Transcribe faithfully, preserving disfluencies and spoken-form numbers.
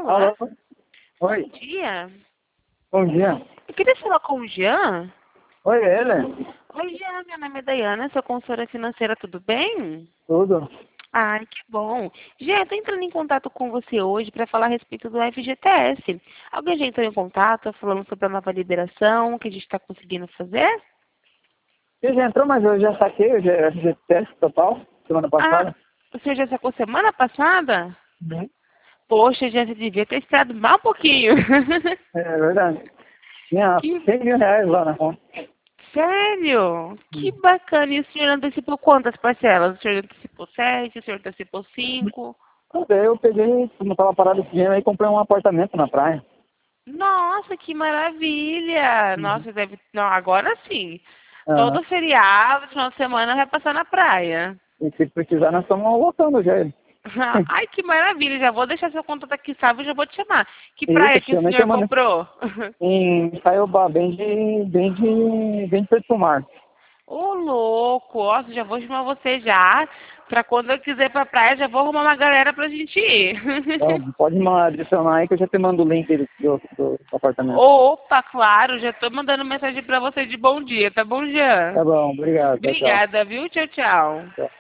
Alô? Alô? Oi, Bom dia. bom dia. Eu queria falar com o Jean. Oi, ele? Oi, Jean, meu nome é Dayana, sou consultora financeira, tudo bem? Tudo? Ai, que bom. Jean, eu tô entrando em contato com você hoje para falar a respeito do F G T S. Alguém já entrou em contato falando sobre a nova liberação que a gente está conseguindo fazer? Você já entrou, mas eu já saquei o G G T S total, semana Ah, passada. o senhor já sacou semana passada? Uhum. Poxa, Jean, você devia ter esperado mais um pouquinho. É verdade. Tinha Que cem mil reais lá na conta. sério? Que Hum. bacana. E o senhor antecipou quantas parcelas? O senhor antecipou sete, o senhor antecipou cinco? Daí eu peguei, como tava parado esse dinheiro aí, comprei um apartamento na praia. Nossa, que maravilha! Uhum. Nossa, deve. Não, agora sim. Ah, Todo feriado, final de semana, vai passar na praia. e se precisar, nós estamos voltando já ele. Ai, que maravilha! Já vou deixar seu contato aqui, sabe? Já vou te chamar. Que E isso, praia que que o eu nem senhor chamando comprou? em Saiobá, bem de, bem de, bem de perto do mar. Ô, louco! Nossa, já vou chamar você já. Pra quando eu quiser ir pra praia, já vou arrumar uma galera pra gente ir. Então, pode me adicionar aí que eu já te mando o link do, do, do apartamento. Opa, claro, já tô mandando mensagem pra você de bom dia, tá bom, Jean? Tá bom, obrigado. Tchau, tchau. Obrigada, viu? Tchau, tchau. Tchau.